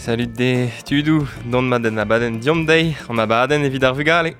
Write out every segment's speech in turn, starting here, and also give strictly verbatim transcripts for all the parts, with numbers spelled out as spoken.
Salut de tudou, don ma den abaden diom dei, on abaden evit ar vugale.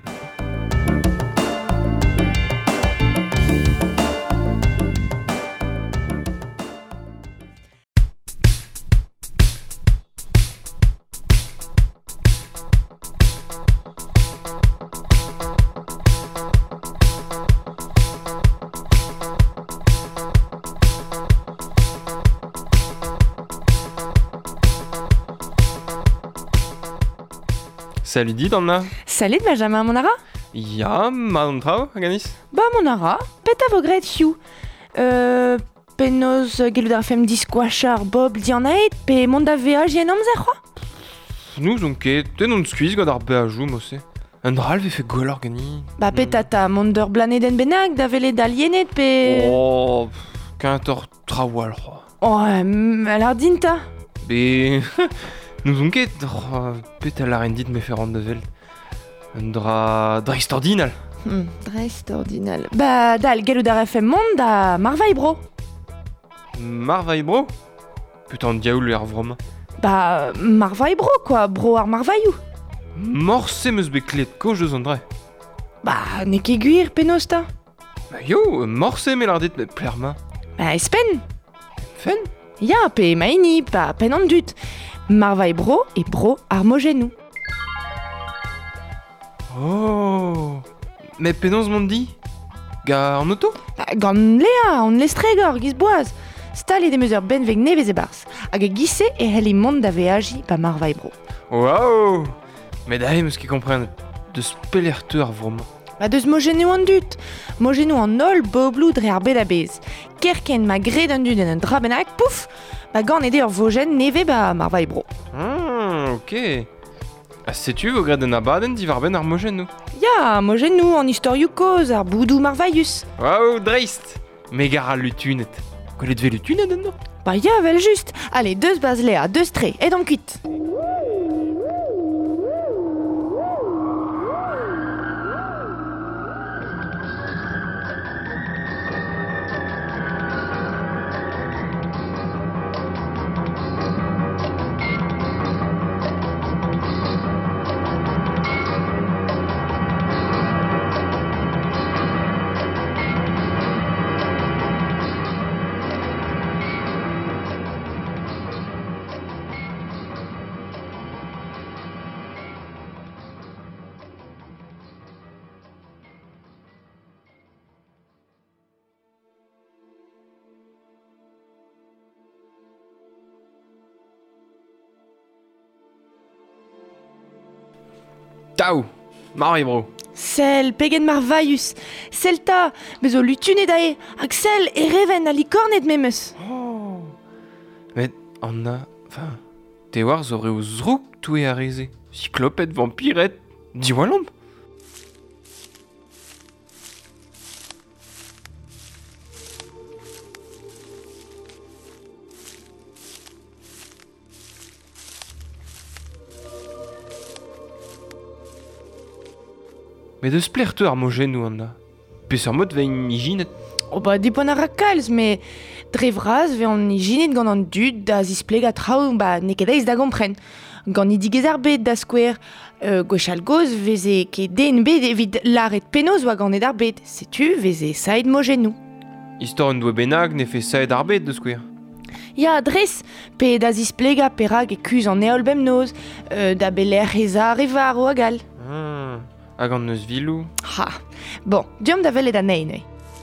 Salut dit Anna. Salut Benjamin Monara. Ja, ma an trao, Aganis. Ba Monara, pet a vo gret hiou. Euh, penaos gelud ar fem diskouachar Bob dianaet, pe mont da veaj yen amzer c'hoa? Nou zon ket, ten on skuiz gant ar beajoù mosse. Un dral ve fe gwell ar gani. Ba pet ata mont ur blaneden bennak da vele da lienet pe... Oh, kant ur trawal c'hoa. Oh, mal ar dinta. Be... nous zon ket, oh, pet al arendit me fer an da vel. Un dra... dreist ordinal. Hmm, dreist ordinal. Ba dal gelud ar F M mont da marvaille bro. Marvaille bro? Putain diaoul ar vrom. Ba marvaille bro quoi, bro ar marvaillou. Morse meus be klet koj eus an dre. Ba ne ket gwir penaos ta. Ba yo, morse me lardit me plerma. Ba espen. Fen? Ya, pe maini, pa pen an dut. Marvaille bro et bro ar mogenou. Oh, mais penaos mont di? Ga an auto? Ba, gant lea, an lestregor, giz boaz. Stal e demeus ur benveg nevez e bars. Hag e gise e heli mont da veaji pa marvaille bro. Waouh! Mais da eus ket komprenet deus pelerteu ar vrom. Ba deus mogenou an dut. Mogenou an ol boblou dre ar bed a bez. Kerken ma gred an dut en un dra bennak, pouf! Ba gant ede ur vojen neve ba marvaille bro. Ah, ok. Ah, setu vo gred en abaden divar ben ar mogenou. Ya, mogenou an istorioù koz ar boudou marvaillus. Waouh, dreist! Me gar a lutunet. Gwelet ve lutunet an no? Ba ya, vel just. Allez, deus baz lea, deus tre, et am kuit. Tau! Marvaille bro. Sel, pegen marvaillus. Sel ta, bezo lutunet dae. Hag sel e reven a likornet memeus. Oh! Mais an a... Enfin... Te war zo reo zrouk toe a reze. Cyclopet, vampiret... Diwalomp. Mais deus plerteu ar mogenou an da. Pez ar mod vein ijinet. Oh ba, dipon ar kalz, me dre vraz ve an ijinet gant an dud da zispleg a traoù ba ne ket eiz da gompren. Gant ni digez ar bet da skouer, euh, gwechal goz veze ket den bet evit laret penaos oa gant ed ar bet. Setu veze saet mogenou. Istor un doe bennak ne fe saet ar bet deus kouer. Ya, dres, pe da zisplega perag e kuz an eol bem noz, euh, da beler reza ar evar o agal. Ah, hag an neus vilou. Ha, bon, diom da velet a neinei.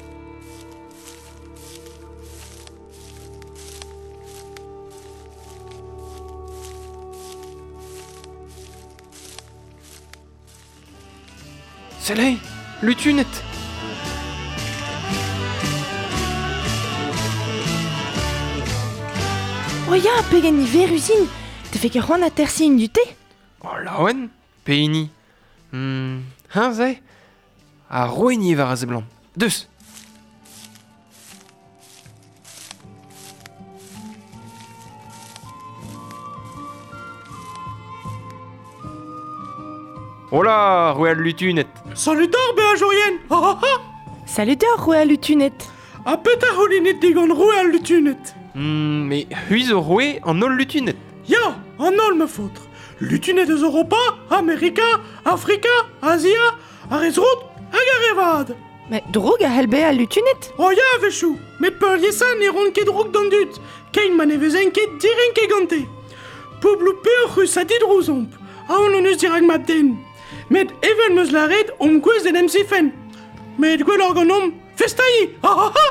Selei, lutunet! Oh ya, pegen ni veruzin, te fe ket c'hoant a tersin du te? Oh laouen, peini. Hmm, hein ze? A roeni war a zeblant. Deus! Hola, roel lutunet. Salutar be a jourien. Ha ha ha. Saluteur, roe lutunet. A petra holinet digant roe al lutunet. Hmm, mais huiz o roe an ol lutunet. Ya, an ol me foutre. Lutunet eus Europa, Amerika, Afrika, Asia, a rez rout hag a revad. Mais droug a helbe a lutunet. Oh ya, vechou, met peul yesan e ron ket droug d'an dut, kein man e vezen ket diren ket gante. Poubloù peur rus a dit rouzomp, a on eus dirag map den. Met even meus lared om gwez den em sifen. Met gwell organ om festaï, ah ah ah.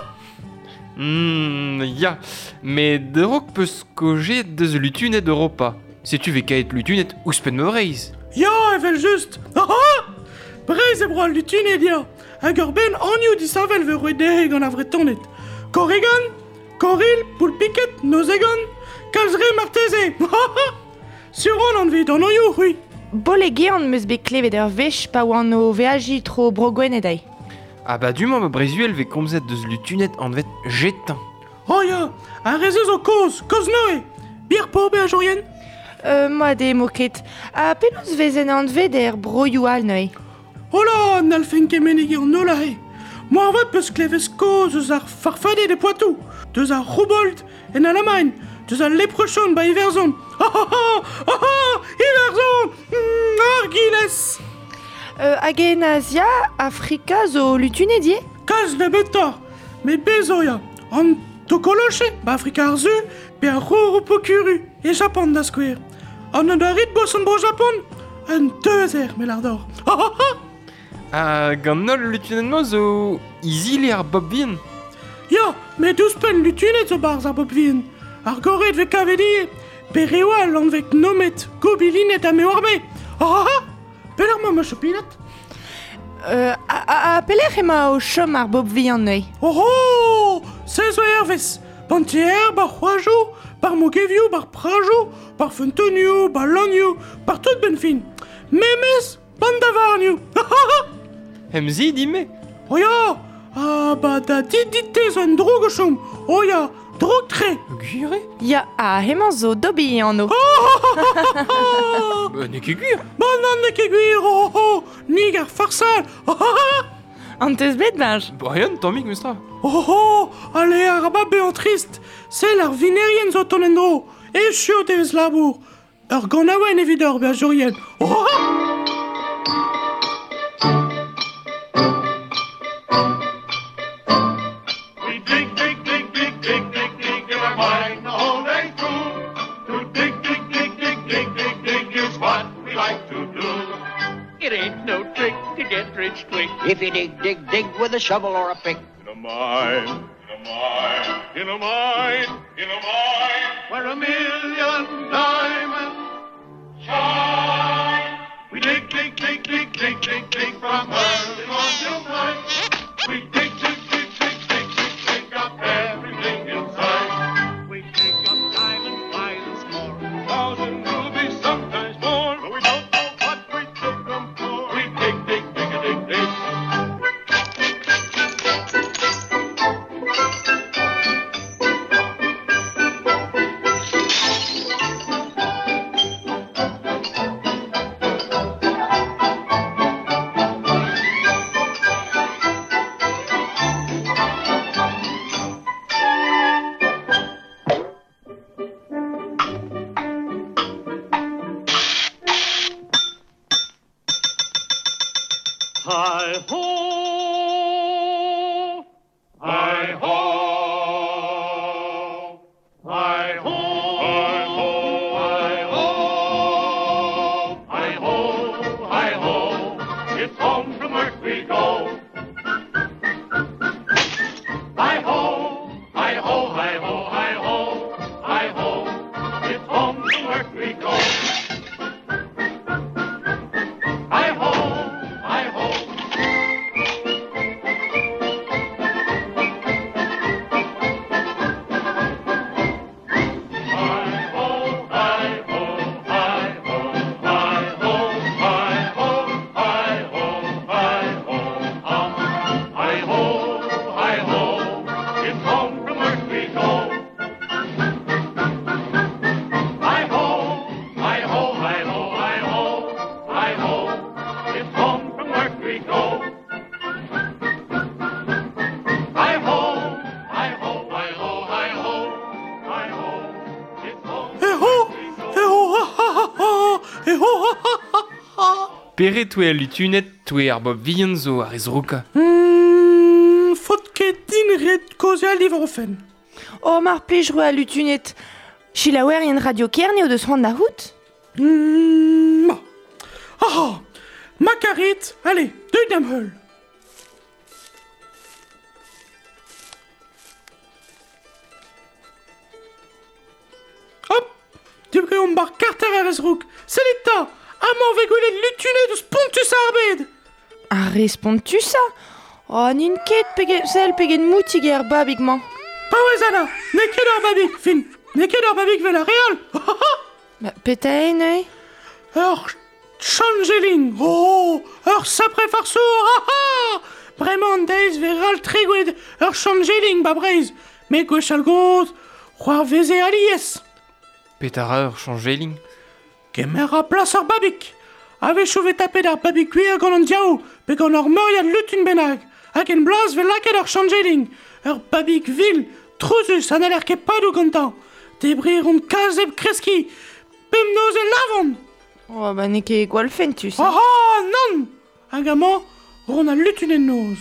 Hmm, ya, mais drog peus kojet deus lutunet d'Europa. Si tu veux kaet lutunet ouspen me reiz. Ya, evel just, ah ah. Brez e broal lutunet ya. Hag ur ben anioù disavel ve roedeg an avretonnet. Korrigan, koril, poulpiket, nozegan, kalzre marteze, ah ah. Sur an vid an anioù, oui. Bolege an meus bet klevet ur vech pa oan o veaji tro brogwen edai. Ah bah du ma brezuel ve komzet deus lutunet an vet jetan. Oh ya, a rezez o koz, koz noe. Bir pobe a jorien? Euh, moi de moket. A penaos vezen an vet er broioù al neuy. Hola, n'al fen ket menegi an nola he. Moi an vat peus klevez koz eus ar farfade de Poitou, deus ar Roubold en Alamagne, deus ar leprechon ba Iverzon. Ah ah ah, ah ah, Iverzon, mm, ar giles. Euh, hag en Asia, Afrika zo lutunet die? Kaz ne betor, met bezo ya. An tokoloche, ba Afrika ar zu, pe ar roro pokuru, e Japon da skouer. An an da rit bos an bro Japon, an teus er melardor. Ah ah ah. Ah, gant nol lutunet mo zo izili ar bob vien. Ya, met ouspen lutunet zo barz ar bob vien. Ar goret ve kavedi, pe reoal an vek nomet gobilinet a me orme. Ah ah ah. Peler ma ma chopinat? Euh, a, a, a pelec'h ema o chom ar bob vi an neuy. Oh oh! Sez oa ervez. Pantier, bar c'hoazhou, bar mogevioù, bar prajou, bar fentonioù, bar lanioù, bar tout ben fin. Memez, ban davarnioù. Ha ha ha! Hem zi dime. Oh ya! Ah ba da dit dit te zo en droug o chom. Oh ya! Droug tre! Gure? Ya, a hemañ zo dobi an o. Bah, ne ket gwir. Ban nan ne ket gwir, oh oh! Nig ar farsal! Oh oh! An teus bet baj. Brian, tammig meustra. Oh oh! Ale ar ababe an trist! Sell ar vinerien zo ton en dro! E chio tevez labour! Ur gant aouen evit ur be a jorien! Oh oh! If you dig, dig, dig with a shovel or a pick. In a mine, in a mine, in a mine, in a mine, where a million diamonds shine. We dig, dig, dig, dig, dig, dig, dig from early morn till night. We dig, dig, dig, dig, dig, dig, dig up everything inside. We dig up diamond files more, a thousand rubies, sometimes more, but we don't know what we took them for. We dig, dig, dig, dig, dig. Hi-ho! Hi-ho! Hi-ho! Hi-ho! Hi-ho! Hi-ho! Hi-ho! It's home from work we go. Hi-ho! Hi-ho! Hi-ho! Hi-ho! Hi-ho! It's home from work we go. Hi-ho! Hi-ho! pere toe lutunet toe ar bob vihan zo ar ezruka. Hmm, fot ket din ret koze a livre fen. Oh, mar plij roa lutunet. Chilawer yen radio kerne o deus ran da hout? Hmm, ma. Ah, ah, ma karet, allez, deuit am heul. Hop, du bre om bar karter ar ezrouk. Selita, amañ vegoulet lutunet eus pontus ar bed. A respond-tu ça? Oh, nin ket pegen sel pegen moutig er babig man. Pa oez ana, ne ket ar babig, fin. Ne ket ar babig vel ar real. Ba, peta en oi? Ur changeling, oh, ur sapre farsour, ha ha! Bremañ deiz veral tregwed ur changeling, ba breiz. Me gwechal goz, c'hoar veze alies. Petar ur changeling. Kemer a plas ar babik. Ave chouve tapet ar babik kuir gant an diao, pe gant ar meuriad lutun benag. Hag en blas vel laket ur changeling. Ur babik vil, trouzus an aler ket padou gantañ. Debrir on kazeb kreski, pem noz e lavon. Oh, ba ne ket gwalfentu ça. Ah ah, non! Hag amañ, ron a lutun en noz.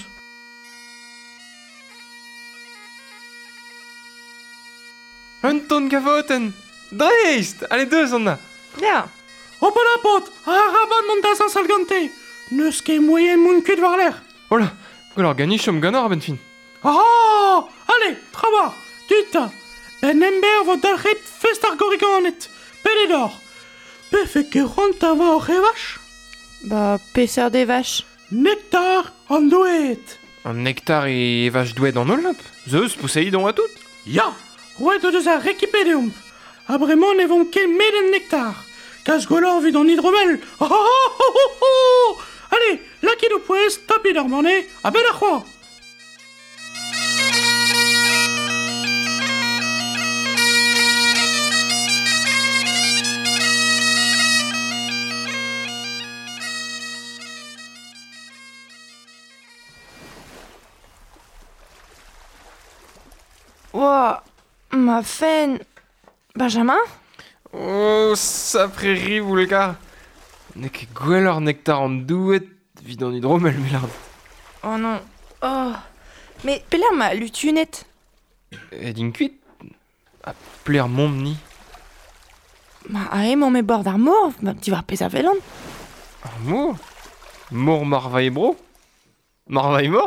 Un ton gavoten. Dreist, allez deus an na. Ya. O pa la pot, a rabat mont da san salgante. Neus ket moyen moun kuit war l'air. Hola, gwellor ganichom gannor ben fin. Ah, allez, trabar, duta. Ben ember vo dalc'het fest ar gorikanet. Peledor. Pe fe ket ront ava o c'hevach. Ba, peseur de vache. Nektar an douet. An nektar e vach douet an olap. Zeus pousseidon a tout. Ya, rouet o deus ar rekipedeomp. A bremañ ne vont ket met en nektar. Kaz gwellor vid an hidromel. Oh, oh, oh, oh, oh. Allez, lakit o pouez, tapit ar manne, a bet ar c'hoar. Ouah, ma fen. Benjamin? Oh, sapreri voulgar. Ne ket gwellor nektar an douet vid an hidromel melard. Oh non. Oh. Mais peler ma lutunet? E din kuit a pler mom ni. Ma a emañ me bord ar mor, ma ti war pez a velan. Ar mor? Mor marvae bro? Marvae mor?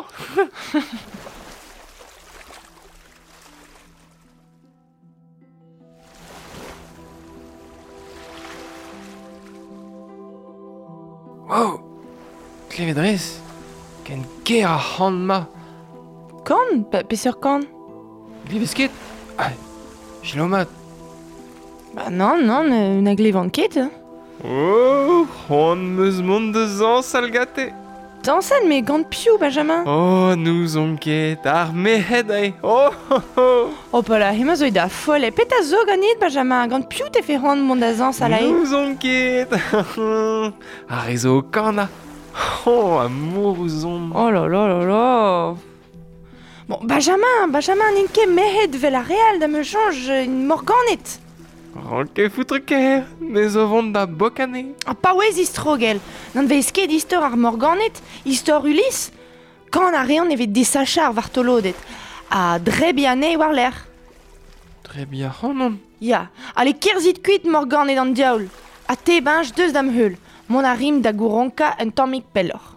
Wow, klevedrez, ken ker a c'hant ma. Kan? Pa peseur kan? Glivesket? Ah, jilomat. Bah non, non, ne, na glevan ket. Hein. Oh, c'hant meus mont deus an salgate. Dansen, me gant piou, Benjamin. Oh, nous on ket, ar mehed ai. Oh, oh, oh. Oh, pa la, hema zo da folle. Pet a zo ganit, Benjamin. Gant piou te fe rand mont da zan salae. Nous on ket. Ar rezo kana. Oh, amourozon. Oh là là là là. Bon, Benjamin, Benjamin, nin ket mehed vel a real da me change une morganet. Ranke foutre ker, ne zo vont da bokane. Ah, pa wez istrogel. N'an vez ket istor ar morganet, istor Ulysse. Kan a rean evet desachar vartolodet. A drebiane war l'air. Très bien, oh non. Ya, ale kerzit kuit morganet an diaoul. A te benj deus dam heul. Mon a rim da gouronka un tammig pellor.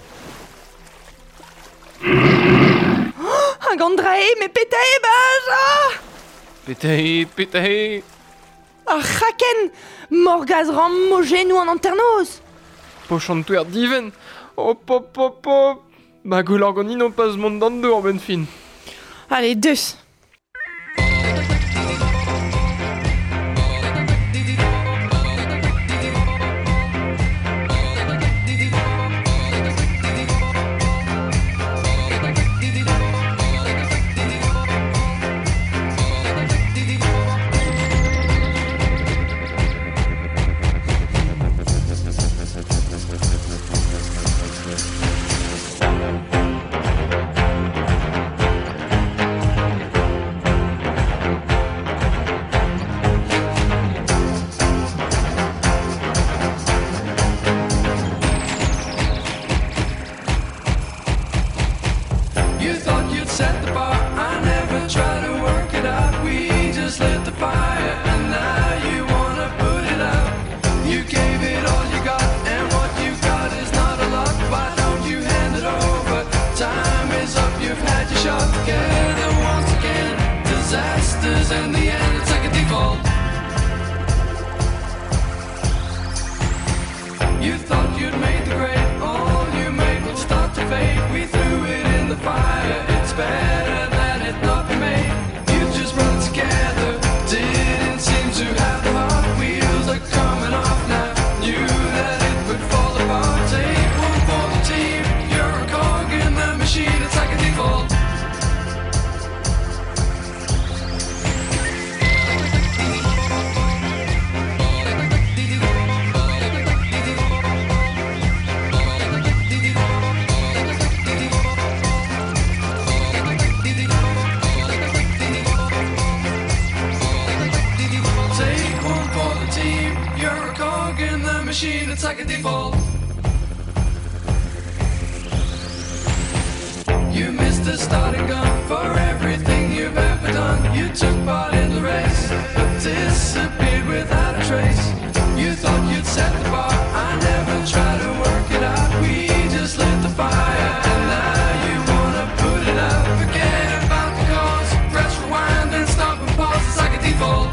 Oh, un gandrae, me petae benj, ah! Petae, petae. Ah, chaken! Morgaz ram mo genou an anternoz. Pochant touer diven. Hop, hop, hop, hop. Ba gwellor gant ino pas mont d'an deur ben fin. Allez, deus. the fire, and now you wanna put it out. You gave it all you got, and what you got is not a lot. Why don't you hand it over? Time is up, you've had your shot. Together once again, disasters in the end, it's like a default. You thought you'd made the grade, all you made would start to fade. We threw it in the fire, it's better than it not be made. You just run together, didn't seem to have the heart. Wheels are coming off now, knew that it would fall apart. Take one for the team, you're a cog in the machine, it's like a default. Machine, it's like a default. You missed the starting gun for everything you've ever done. You took part in the race, but disappeared without a trace. You thought you'd set the bar, I never tried to work it out. We just lit the fire, and now you wanna put it out. Forget about the cause, press rewind and stop and pause, it's like a default.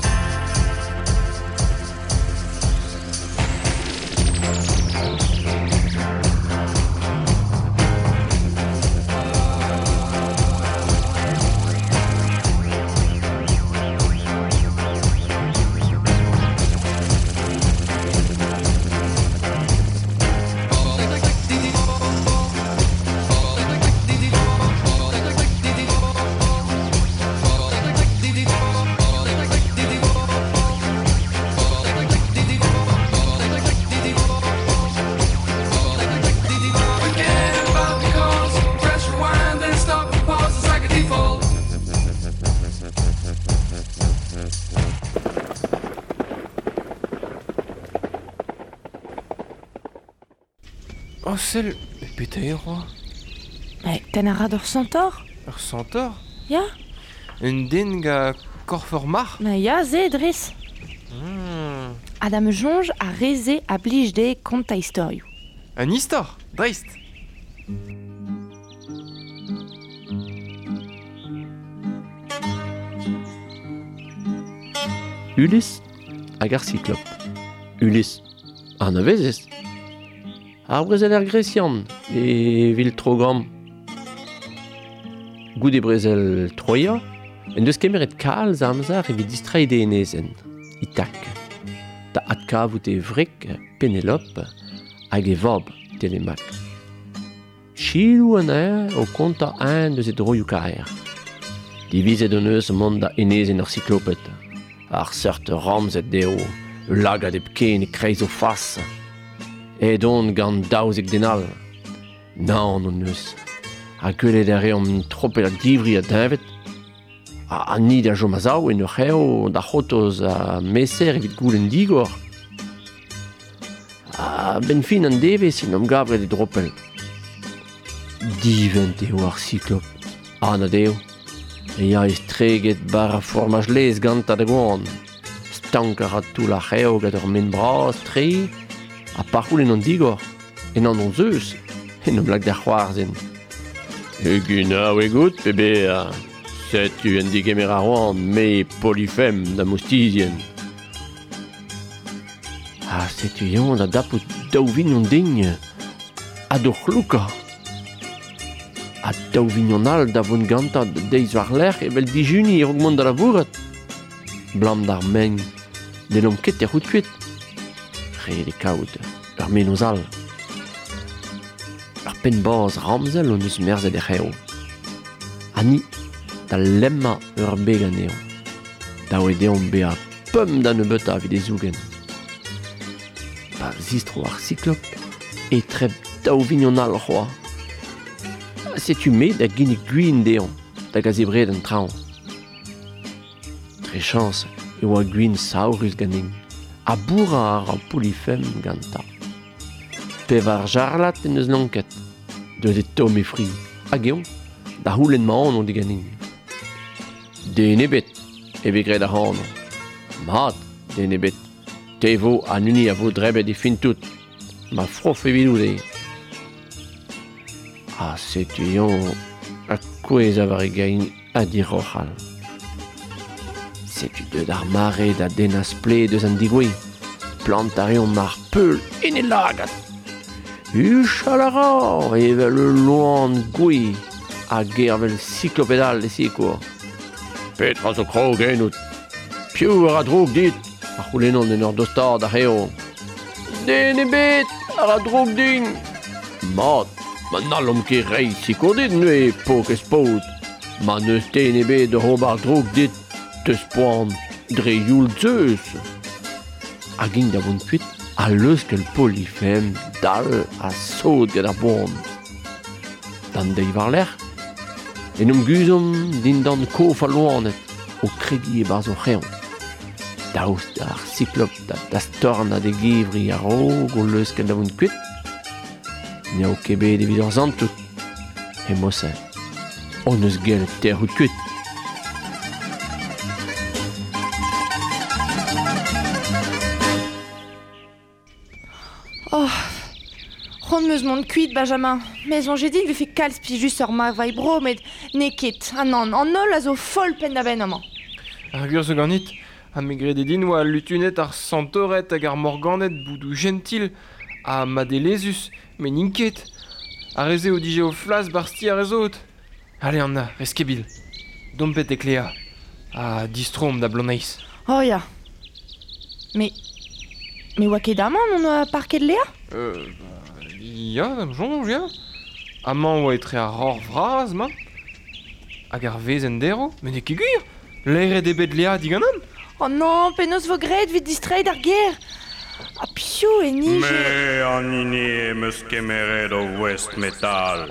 Oh, celle... Pété, roi. Mais t'en as d'or centaure? Ur centaure? Ya? Un den ga korfor mar? Mais ya, ze, Driss. Hmm. Adam jonge a reze a blij de kont ta historiou. Un istor, dreist. Ulysse hag ar cyclop. Ulysse, an a vezez. Ar brezel er gresian, e vil trogam. Gout e brezel troia, en deus kemeret kalz amzar evit distraide enezen, itak. Da atka vout e vrek Penelope hag e vob Telemak. Chilou an er o konta un deus e droioù kaer. Divizet an eus mont da enezen ar cyclopet. Ar seurt ramzet deo, lagad eb ken e kreiz o fas. E don gant daouzek denal. Naon an eus. A gwelet er eom tropel a divri a dinvet. A, a nid a jomazaou en ur c'heo da c'hotoz a meser evit goulenn digor. A ben fin an devez sin am gavret e dropel. Divent eo ar cyclop. Anna deo. E ya eus treget bar a formaj lez gant a da goan. Stanker a tout la c'heo gant ur men bras, tre, a parcoulenn an digor. En an on zeus, en am lag da c'hoarzen. E guna oe gout, bebe, a setu en digemer a roan, me polifem da moustizien. A setu yon da dapout daouvin an digne, a do c'hlouka. A daouvin al da vont ganta deiz war l'er evel dijuni e rogmont da la vouret. Blam d'ar meng, den om ket er c'hout kuit. Re de kaout, ur menoz al. Ur pen baz ramzel on eus merzet e c'heo. Ani, da lemma ur began eo. Da oe deom be a pum da nebeut a vid e zougen. Pa zistro ar cyclop e treb daouvin al c'hoa. Setu met da ginnig gwin deon, da gazebred an traoñ. Tre chans eo a gwin saurus ganin, a bourra ar polifem ganta. Pev ar jarlat en eus lanket, deus e tom e fri, hag eon, da houlenn ma an on de ganin. De nebet, e vegret ar an, Mat, den ebet. Te vo an uni a vo drebet e fin tout. Ma frof evidou de. Ah, setuion a kouez a var e gain a dir rochal. Setu deud ar mare da denas ple deus an digwe. Plantarion mar peul en e lagat. Uchalara evel le loan gwe a gervel cyclopédal de sikour. Petra zo krog enout. Piou ar a drog dit. Ar c'houlenon en ur dostad ar heo. Den ebet ar a drog din. Mat, ma nalom ket reiñ sikour dit nue pok ez pot. Ma neus den ebet de hob ar drog dit teus poan dre youl zeus. Hag-in da vont kuit a leuskel polifem dal a saut gant ar boan. Dan deiv ar lec'h, en um guzom din dan kof a loanet o kregi e barzo c'heon. Daoust ar cyclop da dastorn a de givri a rog o leuskel da vont kuit, ne o kebet evit ur zantout. E mosse, on eus gel ter out kuit. Oh, ron meus mont kuit, Benjamin. Mais on j'ai dit vi fait kalz pi just ur ma vai bro, met ne ket. Ah non, an ol a zo fol pen da ben amañ. Ar gur zo ganit, ha me grede din oa lutunet ar santoret hag ar morganet boudou gentil a madelezus, men inket. A reze o dije o flas barsti a rezot. Allez, an a, rez kebil. Dompet e klea. A distrom da bloneiz. Oh ya. Mais... Mais oa ket amañ on a parket de Léa? Euh, bah, ya, d'am jonj, ya. Amañ oa etre ar hor vraz, ma. Hag ar vezen dero, men e kegur. L'air e debet Léa diganan. Oh non, penaos vo graet vit distrait ar ger. A piou e ni... Me an ini emeus kemeret o West Metal.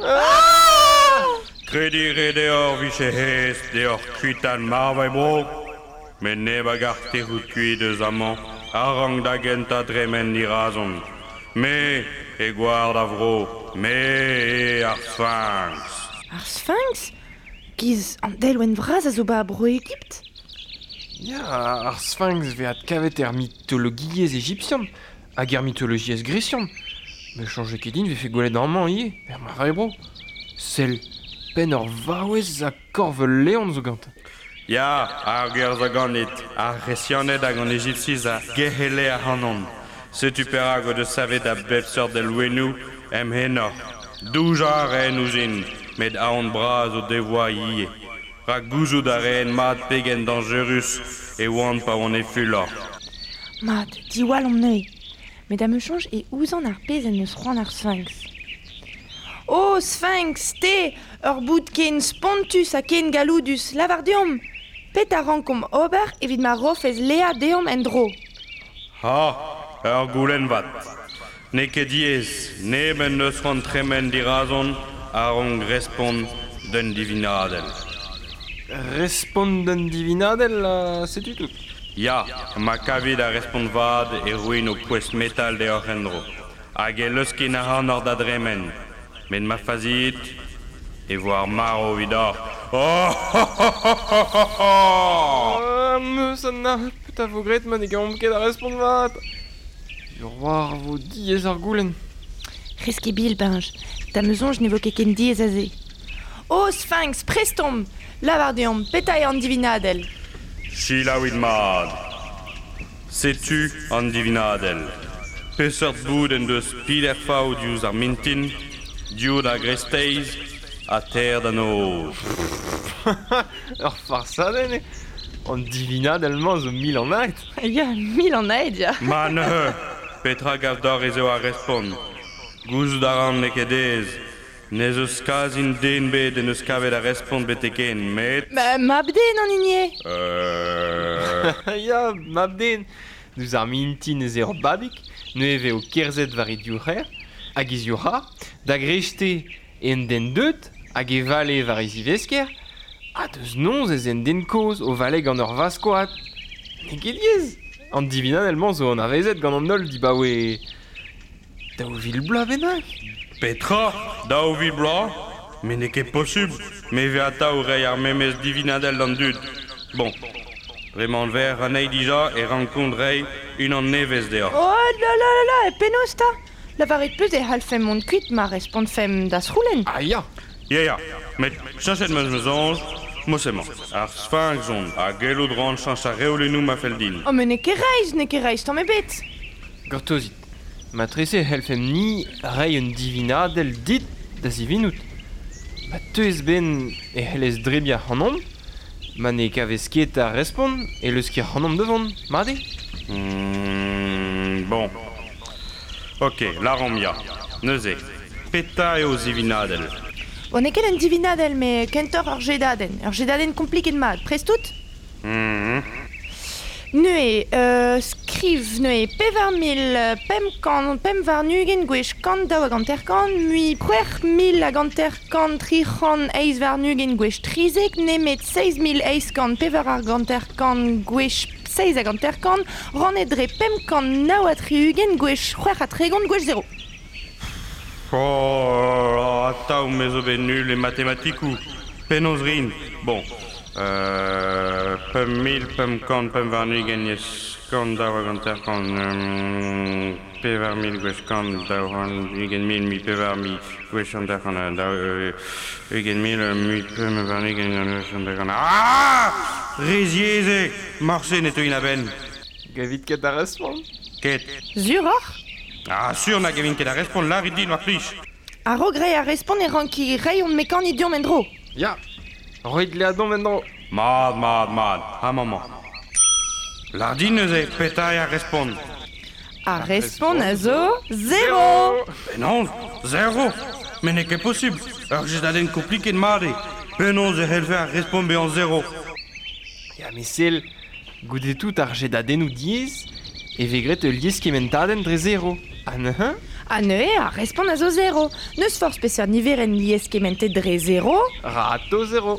Kredi rede ur vise hez de ur kuitan marvai bro. Me ne bagar tehout kuit eus amañ. Arang da genta dremen ni razon. Me e gwar da vro. Me e ar sphinx. Ar sphinx? Giz an del oen vraz a zo ba a bro Egypt? Ya, ar sphinx veat kavet er mythologiez égyptian hag er mythologiez grecian. Me chanje ket din vefe gwelet amañ ie, er ma rai bro. Sel pen ur vaouez a korvel leon zo gant. Ya, ar ger zo ganit, ar resianet hag an Egyptiz a gehele a hanon. Setu perag o de savet a bepseur del wenou em henor. Douja ren ouzin, met aon braz o devoa ie. Ra gouzout a ren mat pegen dangerus e oan pa on e fulor. Mat, diwal an neuil. Met a me chanj e ouzan ar pez en eus c'hoant ar sphinx. Oh, sphinx, te, ur bout ken spontus a ken galoudus, lavar deom. Pet a rankom ober evit ma rofez Léa deom en dro. Ha, ur goulenn vat. Ne ket diez, ne ben neus ran tremen di razon a rong respond d'un divinadel. Respond d'un divinadel, uh, setu tout. Ya, ma kavid a respond vad e ruin o West Metal de ur endro. Hag e leuskin a ran ur da dremen. Men ma fazit e voir maro vidor. Oh, ho, ho, ho, ho, ho, ho. Ah, meus an a put a vo gret man e gaomp ket a respond vat. Ur war vo diez ar goulenn. Rez ket bil, Benj. Da me zonj ne vo ket ken diez a ze. Oh, sphinx, prestom! Lavar deom, petai an divinadel. Chila wid mad. Setu an divinadel. Peseurt boud en deus pider faou diouz ar mintin, dioud a gresteiz, a ter da noz. Ur farsadenn e. An divinadel-mañ zo mil an aet. Ya, mil an aed, ya. Ma ne, petra gav d'or ezo a respond. Gouzout a ran ne ket ez. Ne eus kazin den bet en eus kavet a respond beteken, met... Ba, mabden an inie. Euh... Ya, mabden. Deus ar mintin ez ur babik, ne eve o kerzet vari diouc'her, hag iz youra, da grejte en den deut, hag e vale vari zivesker, a deus nonz ez en den koz o vale gant ur vaskoat. Ne ket diez. An divinadel-mañ zo an avezet gant an ol di ba oe... Da o vil bla bennak. Petra, da o vi bla, mais ne ket posub, me ve ata o rei ar memez divinadel d'an dud. Bon, Vraiment ver an eidija e rencontrei une an nevez dehors. Oh la la la la, e penaos ta. Lavaret peus e halfem mont kuit ma respond fem das roulen. Ah ya. Ya ya, met chachet meus meus anj, mossement. Ar sphinx on, a gelo dran chans a reolenou ma feldin. Oh mais ne ket reiz, ne ket reiz tamm ebet. Gortozit. Ma trese helfem ni rei un divinadel dit da zivinout. Ma teus ben e helez drebia hanom, ma ne kavez ket a respond e leus ket hanom devant, marde? Hmm, bon. Ok, la rombia. Neuze. Peta eo zivinadel. On ne ket un divinadel me kentor ur jedaden. Ur jedaden kompliket mat, prestout? Hmm. Neue, euh, skriv neue pevar mil euh, pem kan pem var nugen gwech kan daou hag an terkan, mui puer mil hag an terkan trichan eiz var nugen gwech trizek, nemet seiz mil eiz kan pevar hag an terkan gwech seiz hag an terkan, ran edre pem kan naou a triugen gwech c'hwer a tregon gwech zero. Oh, ataou mezo ben nul e matematikou. Penaos rin. Bon. Euh, pem mil, pem kan, pem var nugen yes kan daou hag an terkan, um, pevar mil gwech kan daou hag nugen mil, mi pevar mi gwech an terkan, uh, daou uh, nugen mil, uh, mi pem var nugen gwech an terkan. Ah! Rezieze! Marse neto in a ben. Gavit ket a respond? Ket. Zur or? Ah, sur na gavin ket a respond la ridin war plij. A rogre a respond e ran ki rei on mekan idiom en dro. Ya. Roit le adon vendro. Mad, mad, mad. Ha maman. Lardin neuze, peta e a respond. A respond a zo zero. Ben non, zero. Men ne ket possible. Ur jedaden kompliket made. Penaos e helfe a respond be an zero. Ya mesel, goude tout ar jedadennou diez, e vegret e liez kementaden dre zero. Ah neun? A neue a respond a zo zero. Neus force peseurt niveren lies kemente dre zero. Rato zero.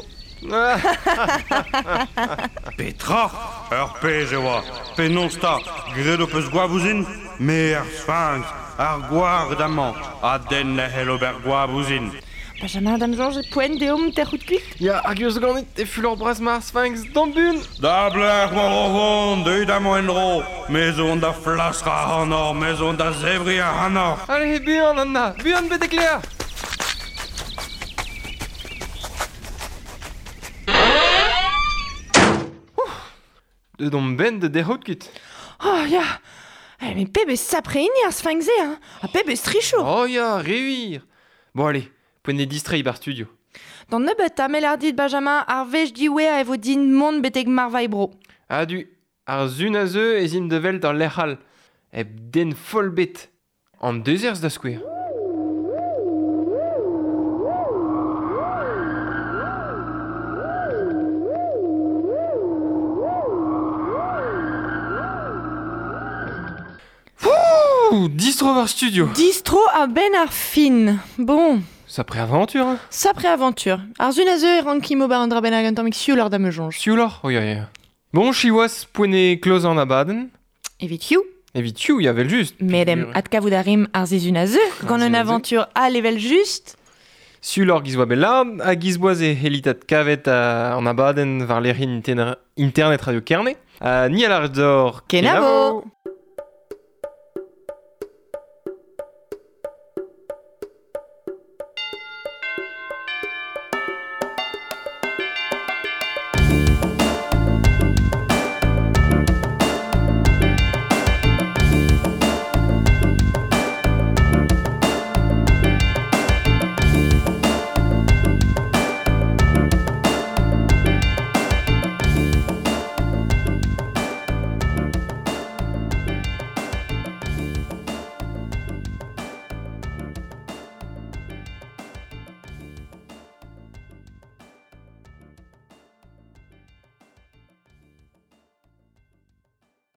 Petra, ur pez e oa. Penaos ta, gredo peus goavouzin, me ar sphinx, ar gwar damant, a den la hel ober goavouzin. Benjamin dam Georges poen de om ter rout kuit. Ya, hag eus ganit e fulor bras mar sphinx d'ambun. Da blech war o vont, deud am en dro, mezon da flasra hanor, mezon da zevri a hanor. Allez, buan, Anna, buan bet ekler. De dom ben de derhout kit. Oh ya. Eh mais pebe sapreini ar sphinxe hein. A pebe stricho. Oh ya, reuir. Bon allez, poene distrai bar studio. Dans nebet a mel ar dit Benjamin ar vech diwe a evo din mont beteg marvaille bro. Adu, ar zun a zeu ez im de vel d'ar lec'hal. Eb den fol bet. An deus erzh da skouer. Ouh, distro war studio. Distro a ben ar fin. Bon, Ça pré-aventure, hein? sa pré-aventure. Ar zun a zeu e ran ki mo bar an dra ben hag an tammik sioul ar da me jonge. Siulor? Oh, ya, ya. Bon, chiwas poene kloz an abaden. Evit you. Evit you, ya vel just. Medem at kavout a rim ar zizun a zeu. Gant zun un a zeu. aventure a level just. Siulor gizwa bellard, a gizboaz e helitat kavet a, an abaden var lec'hin internet radio kerne. Uh, ni a l'ar d'or Kenavo.